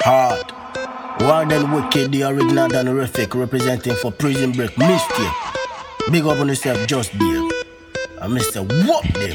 Hard. Warden Wicked, the original and horrific, representing for Prison Break. Mistake. Big up on yourself, just Dave. And Mr. What them?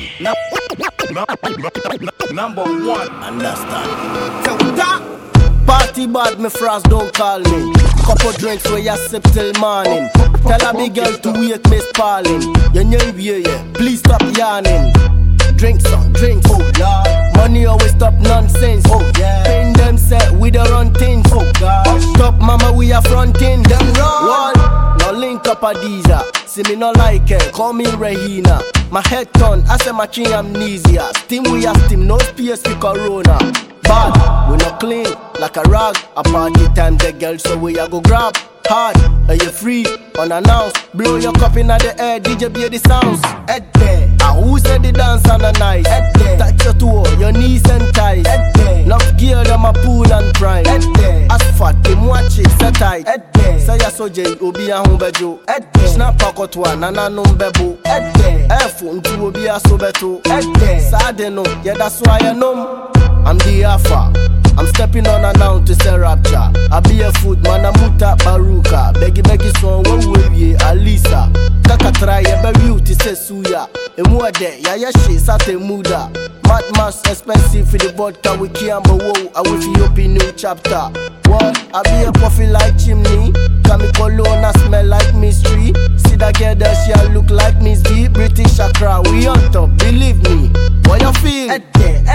Number one. Understand. So that Party bad, me frost don't call me. Couple drinks where you sip till morning. Tell a big girl to wake Miss Pauline. You know yeah, please stop yarning. Drink some, drinks, oh Lord. Money always stop nonsense, oh yeah. Pain them set, we the run things, oh God. Stop mama, we are fronting them wrong. No link up a Deezer. See me no like it, call me Rahina. My head turn, I say my king amnesia. Steam we have steam, no space for corona. Bad, we no clean, like a rag. A party time, the girl, so we a go grab. Hard, are you free, unannounced? Blow your cup in the air, DJ be the sounds. Head there, who said the dance on the night? Head there, touch your toe, your knees and thighs. Head there, love gear them a pool and prime. Head there, as fat, them watch it, set tight. Head there, say ya soje, obi a humbejo. Head there, snap a kotwa, nana numbebo. Head there, phone to obi a sobeto. Head there, sadeno, yeah that's why I know. I'm the Alpha. I'm stepping on her now to say rapture. I be a food man, I'm muta baruka. Beggy son, one way, Alisa. Kaka try, ya baby, you to say suya. Emua de, ya she, sate muda. Mad mass expensive for the vodka, we can't but whoa. I will see open new chapter. What? I be a puffy like chimney. Kami cologne, I smell like mystery. See that girl that she look like Miss V. British Accra, we on top, believe me. What you feel? Head there.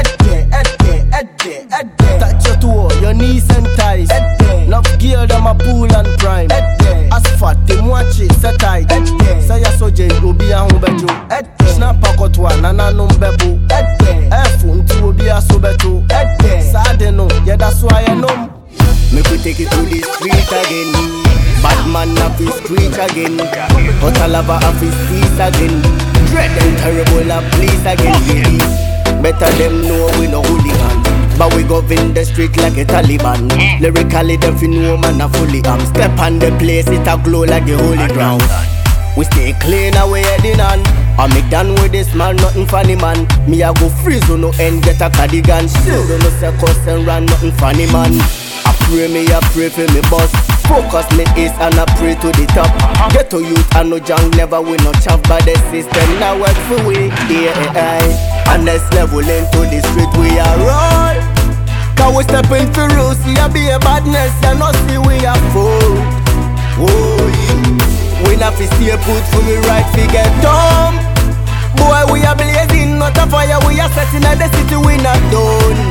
Touch your toe, your knees and thighs. Love gear them a pool and prime. As fat, them watch it, set tight. Say ya soje, obi a humbejo. Snap a kotwa, nana numbebo. Phone to obi a sobeto. Sadeno, yeah that's why I know. Make we take it to the street again. Bad man off the street again. Hot lava off his streets again. Dread and terrible a police again. Ladies, better them know we no hooligan. But we go in the street like a Taliban. Lyrically them fi know man a fully am. Step on the place it a glow like the holy ground. We stay clean away heading on. I make done with this man, nothing funny man. Me a go freeze on no end, get a cardigan. Still don't know say cuss and run, nothing funny man. I pray for me boss. Focus me east and I pray to the top. Get to youth and no junk, never win no chaff. But the system now work for we, yeah. And next level into the street we are roll. Cause we step in for rules, see a be a badness and not see we are full. Oh yeah. We not fi stay put for we right fi get dumb. Boy we are blazing, not a fire, we are setting at the city we not done.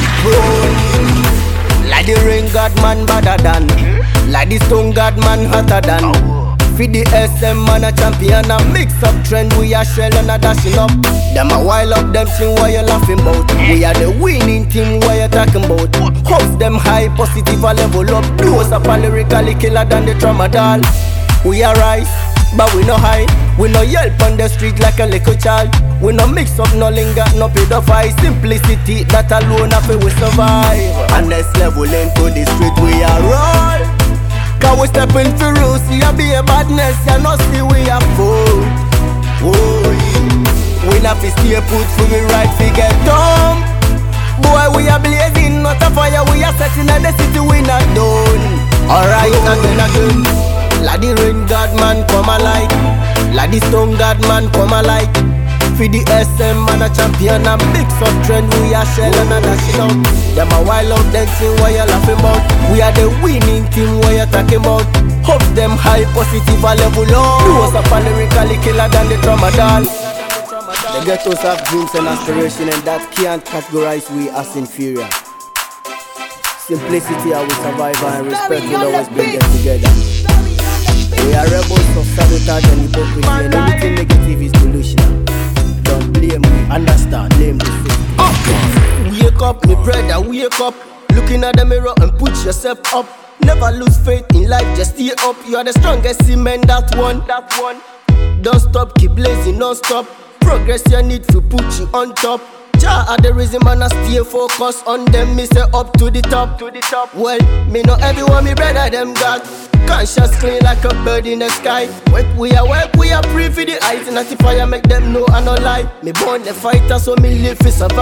Like the rain god man better than. Like the stone god man hotter than. Feed the SM man a champion a mix up trend. We are shell and a dashing up. Them a wild up them thing what you laughing about. We are the winning team what you talking about. House them high positive a level up. Close up a lyrically killer than the tramadol. We are rise, but we no high. We no yelp on the street like a little child. We no mix up, no linger, no pedophile. Simplicity, that alone after we survive. And next level into the street we are roll. Cause we step in for rules, see a be a badness, you no see we are full. Oh yeah. We not fi stay put for we right fi get dumb. Boy we are blazing, not a fire, we are setting at the city we not done. Alright, again. Like the rain god man come alight. Like the stone god man come alight. For the SM man a champion and mix up trend. We are shell and a dashing out. Them a wild out dancing what you laughing about. We are the winning team what you talking about. Hope them high positive a level up. Close up a lyrically killer than the tramadol. The ghettos have dreams and aspiration and that can't categorize we as inferior. Simplicity how we survive and respect will always bring them together. We are rebels of sabotage and hypocrisy, and anything negative is delusional. Don't blame me, understand, blame the system. Wake up, me brother, wake up. Looking at the mirror and put yourself up. Never lose faith in life, just stay up. You are the strongest cement, that one. Don't stop, keep blazing, non-stop. Progress you need to put you on top. Jah are the reason man I stay focused on them. Me say up to the top. Well, me know everyone me brother them got. Conscious clean like a bird in the sky. When we are free for the eyes. And the fire make them know I no lie. Me born the fighter so me live to survive.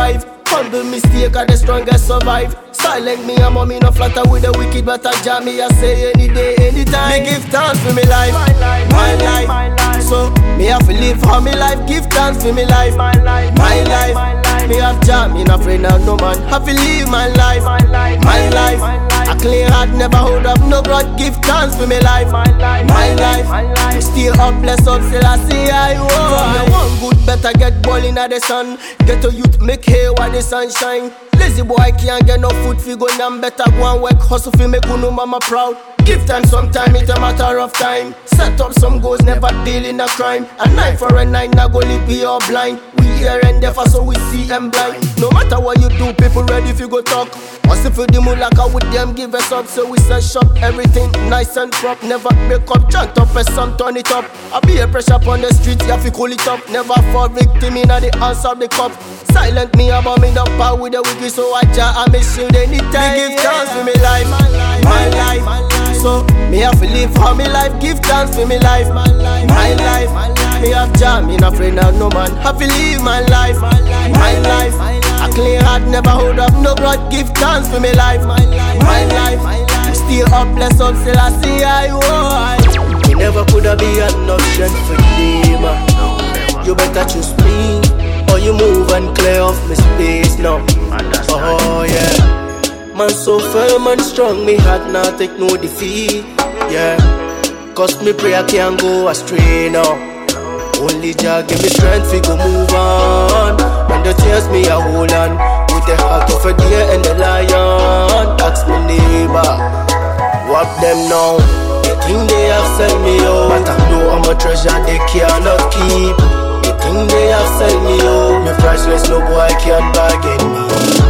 Humble mistake are the strongest survive. Silent me, I'm me no flatter with the wicked, but I jam me, I say any day, anytime. Me give thanks for me life, my life. So me have to live how me life, give thanks for me life, my life. Me have jam, me not afraid of no man. Have to live my life, my life. A clean heart never hold up no grudge. Give thanks for me life, my life. Stay up, bless up, still I see I want. One good better get ball in the sun. Get a youth make hay while the sun shine. Lazy boy can't get no food fi go and better go and work hustle fi make unu mama proud. Give time sometime, it's a matter of time. Set up some goals, never deal in a crime. A 9 for a 9, now go live be all blind. We here and there so we see them blind. No matter what you do, people ready if you go talk. Hustle for the mulaka with them, give us up. So we set shop, everything nice and prop. Never break up, chant up and some turn it up. I be a pressure upon the street, you have to cool it up. Never fall victim in the answer of the cup. Silent me about me the power with the wicked, so I jar I miss shield anytime. Me give thanks for me life, my life. So me have to live how me life, give thanks for me life, my life. Me have jam, me not afraid of no man. Have to live my life, my life. A clean heart never hold up no grudge. Give thanks for me life, my life. Stay up, bless up, still I see I want. You never coulda be an option for them. You better choose me, or you move and clear off my space now. Oh yeah. Man so firm and strong, me heart not take no defeat. Yeah, cause me pray I can't go astray now. Only Jah give me strength to go move on. When the tears me a hold on, with the heart of a deer and the lion. Ask me neighbor, what them now? They think they have sell me out, but I know I'm a treasure they cannot keep. They think they have sell me out, me priceless no boy can't bargain me.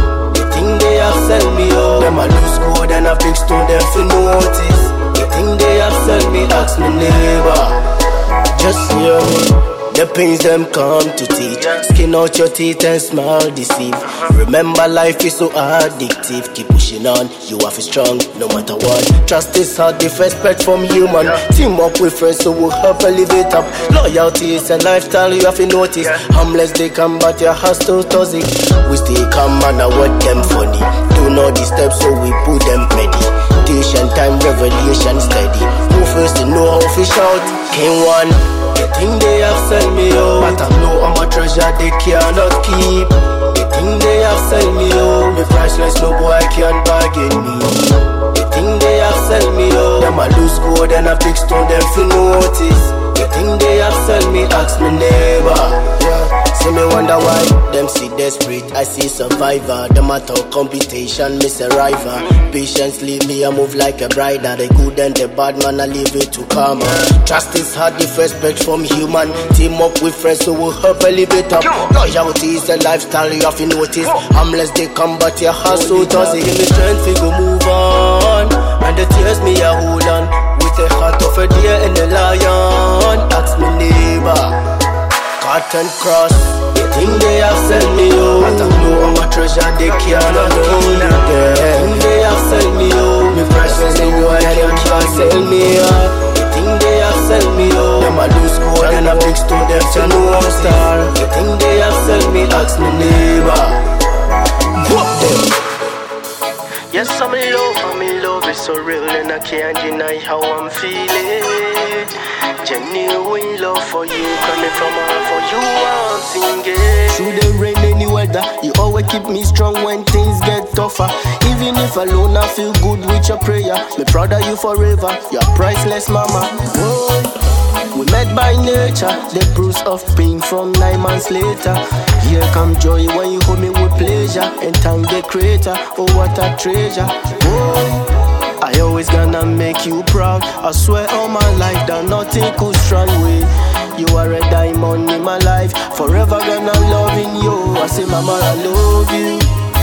They have sell me out, them a loose gold and a big stone them fi notice. They think they have sell me, ask me neighbor. Just hear me, the pains them come to teach. Skin out your teeth and smile deceive. Remember life is so addictive. Keep pushing on, you have to strong no matter what. Trust is hard, the respect from human. Team up with friends so we'll help elevate up. Loyalty is a lifestyle you have to notice. Harmless they come but your heart's too toxic. We stay calm and I want them funny. Do not disturb so we put them ready. Patient time, revelation steady. Who first to know how to shout? King one. They think they have sell me out, but I know I'm a treasure they cannot keep. They think they have sell me out, me priceless no boy can't bargain me. They think they have sell me out, them a loose gold and a big stone them fi notice. They think they have sell me, ask me neighbor. Yeah, see me wonder why them see desperate, I see survivor. Them a talk competition, miss a rival. Patience leave me, I move like a bride. The good and the bad man, I leave it to karma. Trust is hard, the respect from human. Team up with friends so we'll help elevate up. Loyalty is a lifestyle you have to notice. Harmless they come but your heart so does it. Give me strength to go move on. And the tears me a hold on. With the heart of a deer and the lion. Ask me neighbor, cut and cross. They think they have sell me out, but I know I'm a treasure they cannot hold. They think they have sell me out, me priceless they know I can't sell me out. They think they have sell me out, them a loose gold and a big stone them to no star. They think they have sell me, ask me neighbor. Whoop them. Yes, I'm in love, it's so real and I can't deny how I'm feeling. Genuine love for you, coming from heart for you, I'm singing. Through the rain, any weather, you always keep me strong when things get tougher. Even if alone, I feel good with your prayer. Me proud of you forever, you're priceless, mama. Whoa. We met by nature, the bruise of pain from 9 months later. Here come joy when you hold me with pleasure. And thank the creator, oh what a treasure. Whoa, I always gonna make you proud. I swear all my life that nothing could strong way. You are a diamond in my life, forever gonna loving you. I say mama I love you,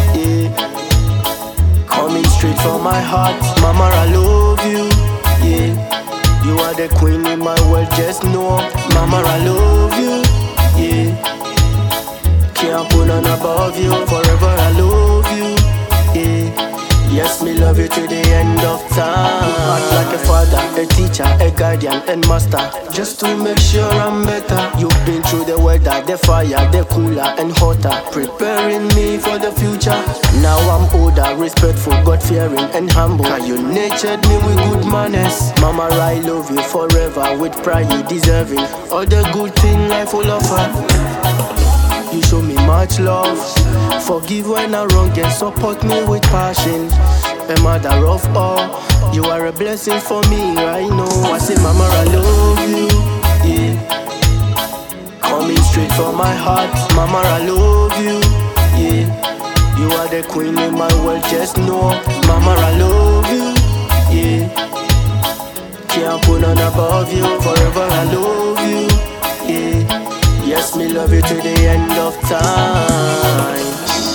yeah. Coming straight from my heart, mama I love you, yeah. You are the queen in my world, just know, mama I love you, yeah. Can't put none above you, forever I love you, yeah. Yes, me love you to the end of time. Act like a father, a teacher, a guardian and master, just to make sure I'm better. You've been through the weather, the fire, the cooler and hotter, preparing me for the future. Now I'm older, respectful, God-fearing and humble. Cause you nurtured me with good manners. Mama, I love you forever, with pride you deserving all the good thing life will offer. You show me much love, forgive when I wrong and support me with passion. A mother of all, you are a blessing for me right now. I say mama I love you, yeah. Coming straight from my heart, mama I love you, yeah. You are the queen in my world, just know, mama I love you, yeah. Can't put none above you, forever I love you, yeah. Yes, me love you to the end of time.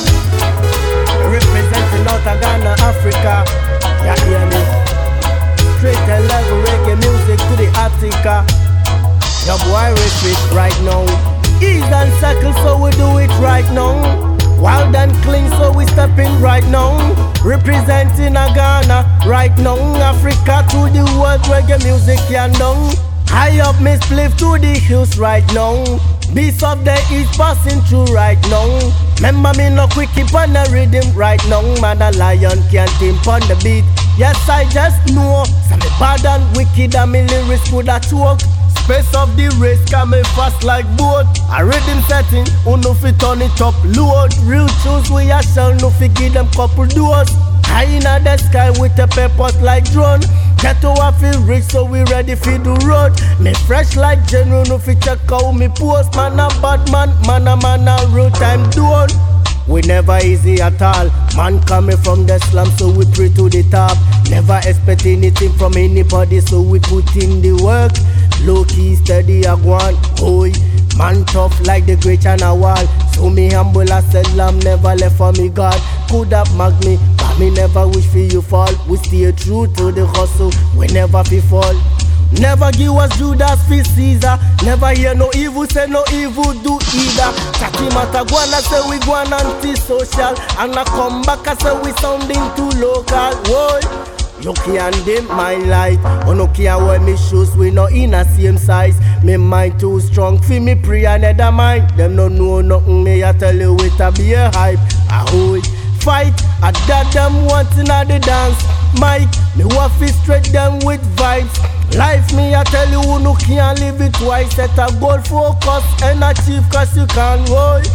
Representing out of Ghana, Africa. Yeah, hear me? Straight and level reggae music to the Attica. Your boy retreat right now. Ease and circle, so we do it right now. Wild and clean, so we stepping right now. Representing a Ghana right now. Africa to the world, reggae music can down. High up, me spliff to the hills right now. Beast of the East passing through right now. Remember me no quick keep on the rhythm right now. Man a lion can't timp on the beat. Yes I just know, some me bad and wicked and me lyrics could a choke. Space of the race can me fast like boat. A rhythm setting, who no fit turn it up load. Real choose we a shall no fi give them couple doors. High in the sky with a purpose like drone. Get to a feel rich so we ready for the road. Me fresh like general, no fi check out me post. Man a bad man, man a real time done. We never easy at all. Man coming from the slum so we pray to the top. Never expect anything from anybody so we put in the work. Low key steady a go on, oi. Man tough like the great China wall. So me humble as seldom, never left for me God. Could have mag me, but me never wish for you fall. We stay true to the hustle, we never fi fall. Never give us Judas for Caesar. Never hear no evil, say no evil do either. Chaki mata guana say we guan anti-social. And I come back I say we sounding too local. Whoa. You can't dim my light. Oh no care wear me shoes, we no in a same size. Me mind too strong for me pray another mind. Them no know nothing, me I tell you it a be a hype. I hold fight, I that them wanting at the dance. Mike, me waffy straight them with vibes. Life me I tell you who no can't live it twice. Set a goal, focus and achieve cause you can't hold.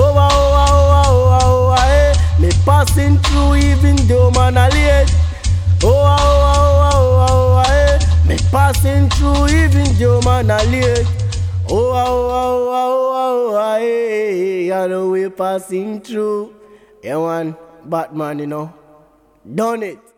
Oh, eh. Me passing through even though man I late. Oh, me passing through even though man a late. I know we passing through. Yeah man, Batman, you know, done it.